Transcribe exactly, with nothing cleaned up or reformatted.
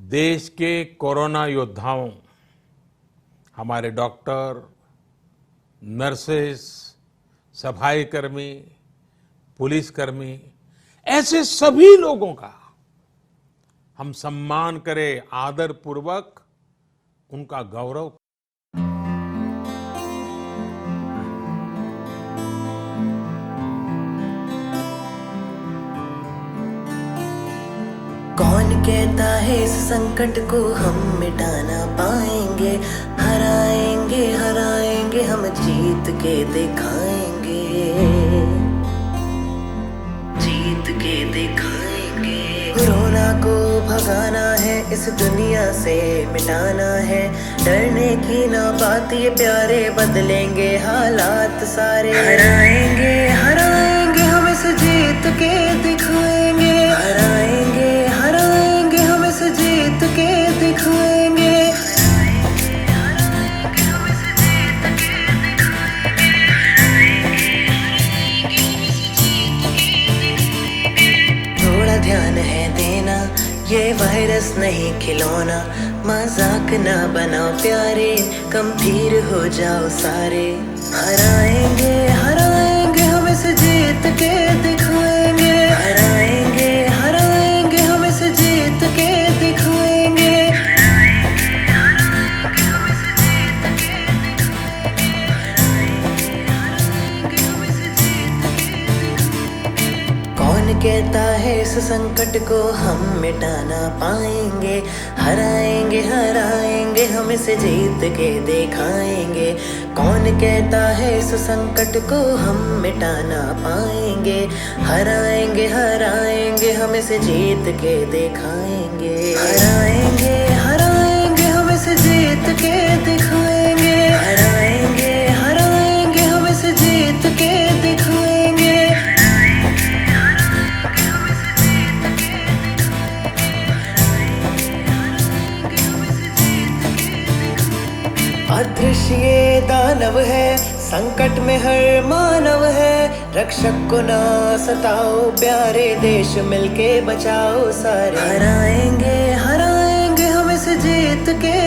देश के कोरोना योद्धाओं, हमारे डॉक्टर, नर्सेस, सफाई कर्मी, पुलिसकर्मी, ऐसे सभी लोगों का हम सम्मान करें, आदर पूर्वक उनका गौरव। कौन कहता है इस संकट को हम मिटा ना पाएंगे, हराएंगे हराएंगे हम जीत के दिखाएंगे, जीत के दिखाएंगे। कोरोना को भगाना है, इस दुनिया से मिटाना है, डरने की ना बात ये प्यारे, बदलेंगे हालात सारे। हराएंगे हराएंगे हम इस जीत के दिखाएंगे, हराएंगे हराएंगे हम इस जीत के दिखाएंगे। थोड़ा ध्यान है देना, ये वायरस नहीं खिलौना, मजाक ना बनाओ प्यारे, गंभीर हो जाओ सारे। हराएंगे हराएंगे हम इस जीत के दिखाएंगे, हराएंगे हराएंगे हम इस जीत के दिखाएंगे। कौन कहता है इस संकट को हम मिटा ना पाएंगे, हराएंगे हराएंगे हम इसे जीत के दिखाएंगे। कौन कहता है इस संकट को हम मिटा ना पाएंगे, हराएंगे हराएंगे हम इसे जीत के दिखाएंगे। हराएंगे हराएंगे हम इसे जीत के दिखाएंगे, हराएंगे हराएंगे हम इसे जीत के दिखाएंगे। अदृश्य ये दानव है, संकट में हर मानव है, रक्षक को ना सताओ प्यारे, देश मिलके बचाओ सारे। हराएंगे हराएंगे हम इस जीत के